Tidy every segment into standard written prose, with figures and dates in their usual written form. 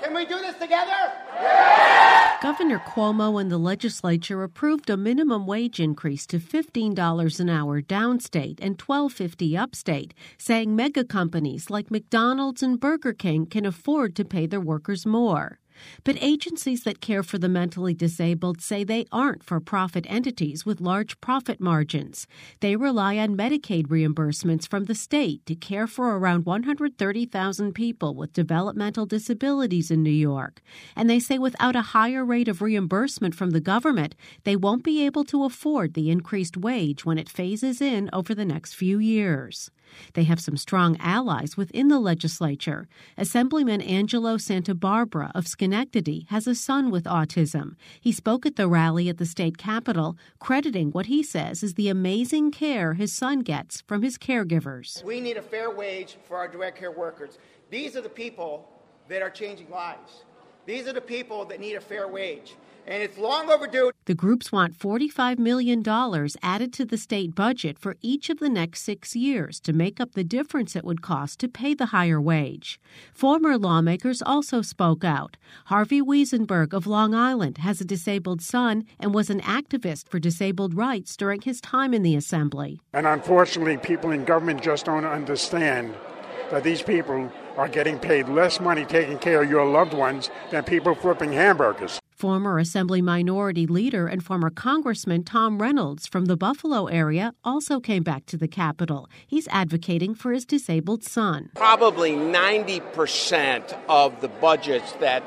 Can we do this together? Governor Cuomo and the legislature approved a minimum wage increase to $15 an hour downstate and $12.50 upstate, saying mega companies like McDonald's and Burger King can afford to pay their workers more. But agencies that care for the mentally disabled say they aren't for-profit entities with large profit margins. They rely on Medicaid reimbursements from the state to care for around 130,000 people with developmental disabilities in New York. And they say without a higher rate of reimbursement from the government, they won't be able to afford the increased wage when it phases in over the next few years. They have some strong allies within the legislature. Assemblyman Angelo Santabarbara of Schenectady has a son with autism. He spoke at the rally at the state capitol, crediting what he says is the amazing care his son gets from his caregivers. We need a fair wage for our direct care workers. These are the people that are changing lives. These are the people that need a fair wage. And it's long overdue. The groups want $45 million added to the state budget for each of the next 6 years to make up the difference it would cost to pay the higher wage. Former lawmakers also spoke out. Harvey Wiesenberg of Long Island has a disabled son and was an activist for disabled rights during his time in the assembly. And unfortunately, people in government just don't understand that these people are getting paid less money taking care of your loved ones than people flipping hamburgers. Former Assembly Minority Leader and former Congressman Tom Reynolds from the Buffalo area also came back to the Capitol. He's advocating for his disabled son. Probably 90% of the budgets that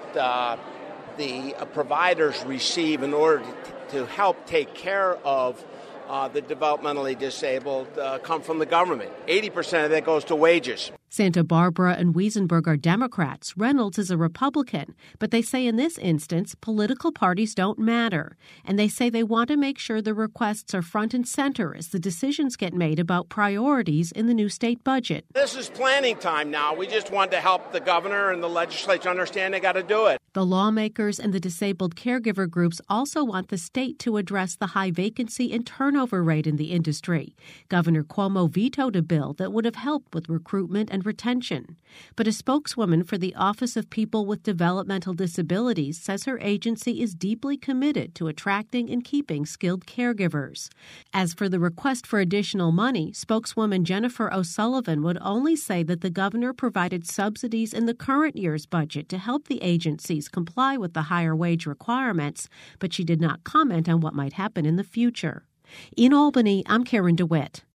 the providers receive in order to help take care of the developmentally disabled come from the government. 80% of that goes to wages. Santabarbara and Wiesenberg are Democrats. Reynolds is a Republican. But they say in this instance, political parties don't matter. And they say they want to make sure the requests are front and center as the decisions get made about priorities in the new state budget. This is planning time now. We just want to help the governor and the legislature understand they got to do it. The lawmakers and the disabled caregiver groups also want the state to address the high vacancy and turnover rate in the industry. Governor Cuomo vetoed a bill that would have helped with recruitment and retention. But a spokeswoman for the Office of People with Developmental Disabilities says her agency is deeply committed to attracting and keeping skilled caregivers. As for the request for additional money, spokeswoman Jennifer O'Sullivan would only say that the governor provided subsidies in the current year's budget to help the agencies comply with the higher wage requirements, but she did not comment on what might happen in the future. In Albany, I'm Karen DeWitt.